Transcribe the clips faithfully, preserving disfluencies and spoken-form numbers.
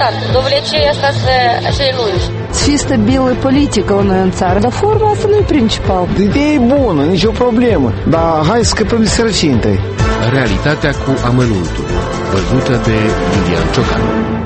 important. Довлече asta să lui. Să fie stabilă politică la noi în țară, dar forma asta nu e principal. Ideea e bună, nicio problemă, dar hai să scăpăm de sărăcie întâi. Realitatea cu amănuntul, văzută de Iulian Ciocan.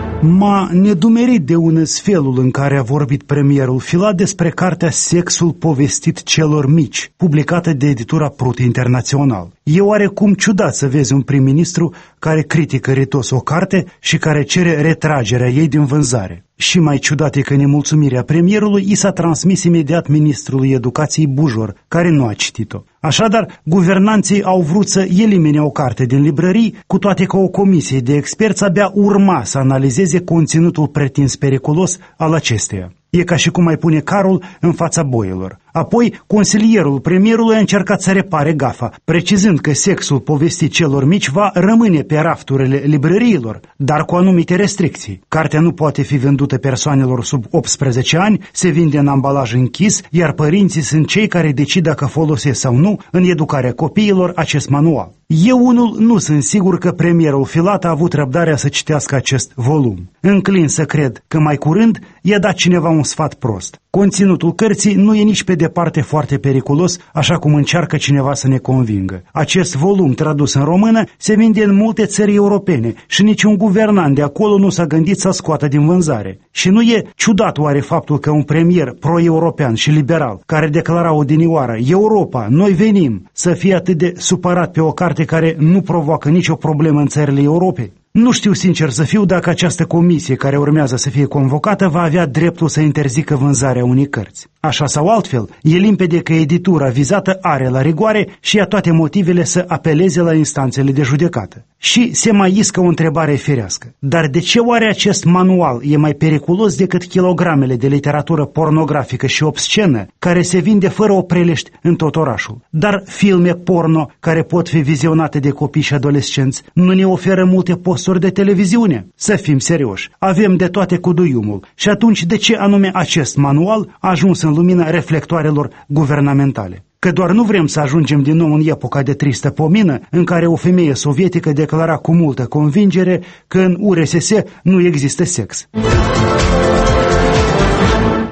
M-a nedumerit de unăs felul în care a vorbit premierul Filat despre cartea Sexul povestit celor mici, publicată de editura Prut Internațional. E oarecum ciudat să vezi un prim-ministru care critică ritos o carte și care cere retragerea ei din vânzare. Și mai ciudat e că nemulțumirea premierului i s-a transmis imediat ministrului educației Bujor, care nu a citit-o. Așadar, guvernanții au vrut să elimine o carte din librării, cu toate că o comisie de experți abia urma să analizeze conținutul pretins periculos al acesteia. E ca și cum ai pune carul în fața boilor. Apoi, consilierul premierului a încercat să repare gafa, precizând că Sexul povestit celor mici va rămâne pe rafturile librăriilor, dar cu anumite restricții. Cartea nu poate fi vândută persoanelor sub optsprezece ani, se vinde în ambalaj închis, iar părinții sunt cei care decid dacă folosesc sau nu în educarea copiilor acest manual. Eu unul nu sunt sigur că premierul Filat a avut răbdarea să citească acest volum. Înclin să cred că mai curând i-a dat cineva un sfat prost. Conținutul cărții nu e nici pe departe foarte periculos, așa cum încearcă cineva să ne convingă. Acest volum tradus în română se vinde în multe țări europene și niciun guvernant de acolo nu s-a gândit să scoată din vânzare. Și nu e ciudat oare faptul că un premier pro-european și liberal, care declara odinioară Europa, noi venim, să fie atât de supărat pe o carte care nu provoacă nicio problemă în țările Europei? Nu știu sincer să fiu dacă această comisie care urmează să fie convocată va avea dreptul să interzică vânzarea unei cărți. Așa sau altfel, e limpede că editura vizată are la rigoare și ea toate motivele să apeleze la instanțele de judecată. Și se mai iscă o întrebare firească. Dar de ce oare acest manual e mai periculos decât kilogramele de literatură pornografică și obscenă care se vinde fără opreliști în tot orașul? Dar filme porno care pot fi vizionate de copii și adolescenți nu ne oferă multe posturi de televiziune? Să fim serioși, avem de toate cu duiumul. Și atunci de ce anume acest manual a ajuns în lumina reflectoarelor guvernamentale? Că doar nu vrem să ajungem din nou în epoca de tristă pomină în care o femeie sovietică declara cu multă convingere că în U R S S nu există sex.